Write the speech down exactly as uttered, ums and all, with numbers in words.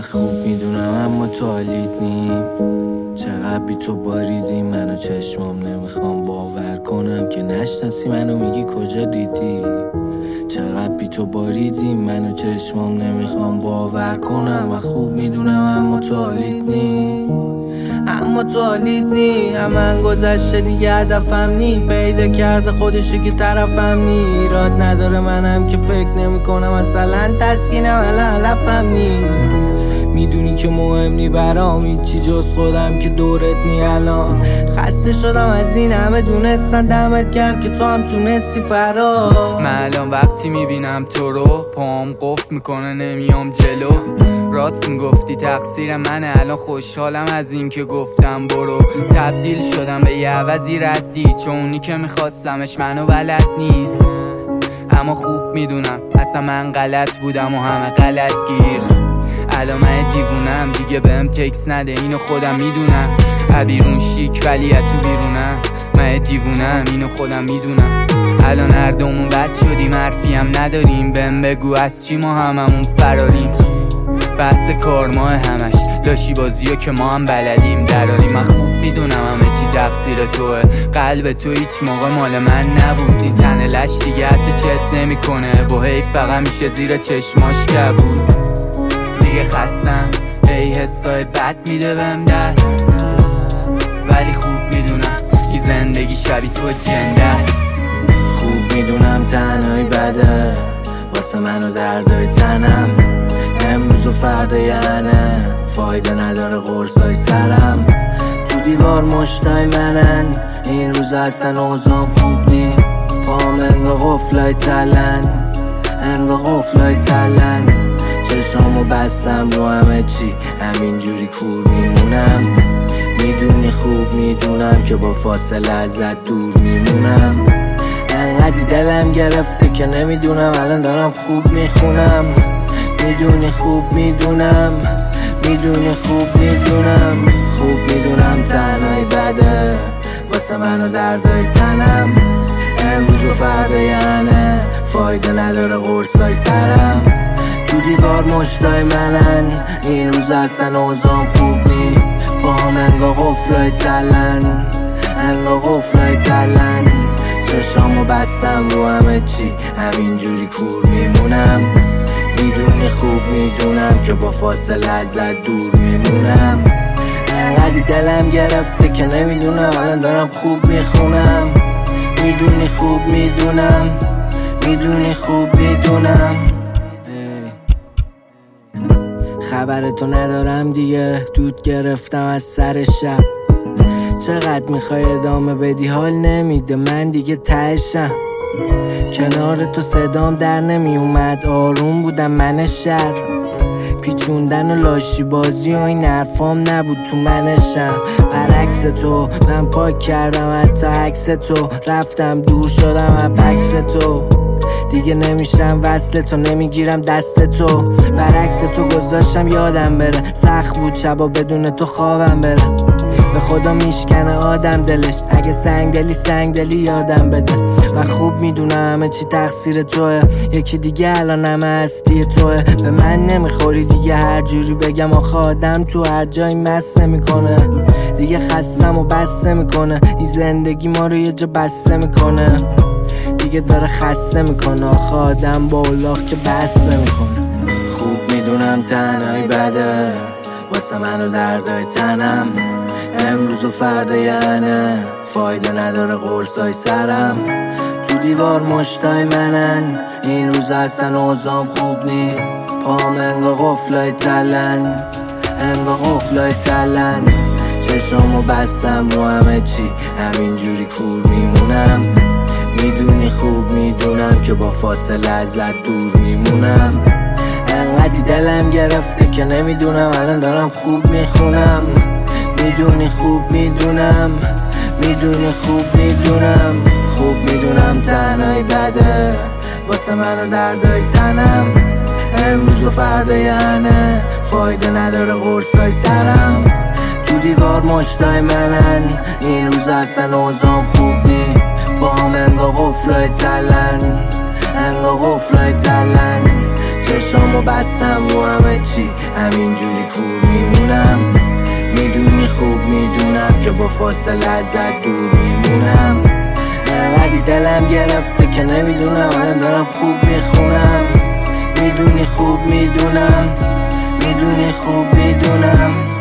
خوب میدونم اما تو حالیت نیم. چقدر بی تو باریدی منو چشمام نمیخوام باور کنم که نشناسی منو میگی کجا دیدی. چقدر بی تو باریدی منو چشمام نمیخوام باور کنم. من خوب میدونم اما تو حالیت نیم. اما تو حالیت نی. من گذشته دیگه هدفم نی. پیدا کرده خودشو که طرفم نی. ایراد نداره منم که فکر نمی کنم اصلا تسکینم الان علفم نی. میدونی که مهم نی برام هیچی جز خودم که دورت نی. الان خسته شدم از این همه دونستن دمت کرد که تو هم تونستی فرار. من الان وقتی میبینم تو رو پام قفل میکنه نمیام جلو. راست میگفتی تقصیر منه. الان خوشحالم از این که گفتم برو. تبدیل شدم به یه عوضی ردی چونی که میخواستمش منو بلد نیست. اما خوب میدونم اصلا من غلط بودم و همه غلط گیر. الان من دیوونم دیگه بهم تکس نده اینو خودم میدونم. بیرون شیک ولی تو بیرونم. من دیوونم اینو خودم میدونم. الان هر دومون بد شدیم حرفی هم نداریم. بهم بگو از چی ما هممون فراریم. بحث کار ماه همش لاشی بازیو که ما هم بلدیم دراری. من خوب میدونم همه چی تقصیر توه. قلب تو هیچ موقع مال من نبود. این تن لش دیگه حتی چت نمیکنه و هی فقط میشه زیر چشماش کبود. دیگه خستم ای حسای بد میده بهم دست. ولی خوب میدونم این زندگی شبیه تو جنده است. خوب میدونم تنهایی بده واسه منو دردای تنم. امروز و فردا یعنی فایده نداره قرصای سرم. تو دیوار مشتای منن این روز اصلا اوزام خوب نی. پام انگا قفلای تلن انگا قفلای تلن. چشامو بستم رو همه چی همینجوری کور میمونم. میدونی خوب میدونم که با فاصله ازت دور میمونم. انقدی دلم گرفته که نمیدونم الان دارم خوب میخونم. میدونی خوب میدونم میدونی خوب میدونم. خوب میدونم تنهایی بده واسه منو دردای تنم. امروز و فردا یعنی فایده نداره قرصای سرم. تو دیوار مشتای منن این روز اصلا اوزام خوب نی. پام انگا قفلای تلن انگا قفلای تلن. چشامو بستم رو همه چی همینجوری کور میمونم. میدونی خوب میدونم که با فاصله ازت دور میمونم. انقدی دلم گرفته که نمیدونم الان دارم خوب میخونم. میدونی خوب میدونم میدونی خوب میدونم. خبرتو ندارم دیگه دود گرفتم از سر شب. چقدر میخوای ادامه بدی حال نمیده من دیگه تهشم. کنار تو صدام در نمی اومد آروم بودم من شر. پیچوندن و لاشی بازی و این حرفام نبود تو منشم. برعکس تو من پاک کردم حتی عکس تو. رفتم دور شدم از بکس تو. دیگه نمیشم وصل تو نمیگیرم دست تو. برعکس تو گذاشتم یادم بره. سخت بود شبا بدون تو خوابم بره. به خدا میشکنه آدم دلش اگه سنگ دلی سنگ دلی یادم بده. من خوب میدونم همه چی تقصیر توه. یکی دیگه الان همه هستی توه. به من نمیخوری دیگه هر جوری بگم آخه آدم تو هر جایی مست نمیکنه. دیگه خستم و بسته میکنه. این زندگی ما رو یه جا بسته میکنه. دیگه داره خسته میکنه آخه آدم با اولاغ که بسته میکنه. خوب میدونم تنهایی بده واسه منو دردای تنم. امروز و فردا یعنی فایده نداره قرصای سرم. تو دیوار مشتای منن این روز اصلا اوزام خوب نی. پام انگا قفلای تلن انگا قفلای تلن. چشامو بستم رو همه چی همینجوری کور میمونم. میدونی خوب میدونم که با فاصله ازت دور میمونم. انقدی دلم گرفته که نمیدونم الان دارم خوب میخونم. میدونی خوب میدونم میدونی خوب میدونم. خوب میدونم تنهایی بده واسه منو دردای تنم. امروز و فردا یعنی فایده نداره قرصای سرم. تو دیوار مشتای منن این روز اصلا اوزام خوب نی. با هم انگا قفلای تلن انگا قفلای تلن. چشامو بستم رو همه چی، همینجوری کور میمونم. میدونی خوب میدونم که با فاصله ازت دور میمونم. انقدی دلم گرفته که نمیدونم الان دارم خوب میخونم. میدونی خوب میدونم، میدونی خوب میدونم.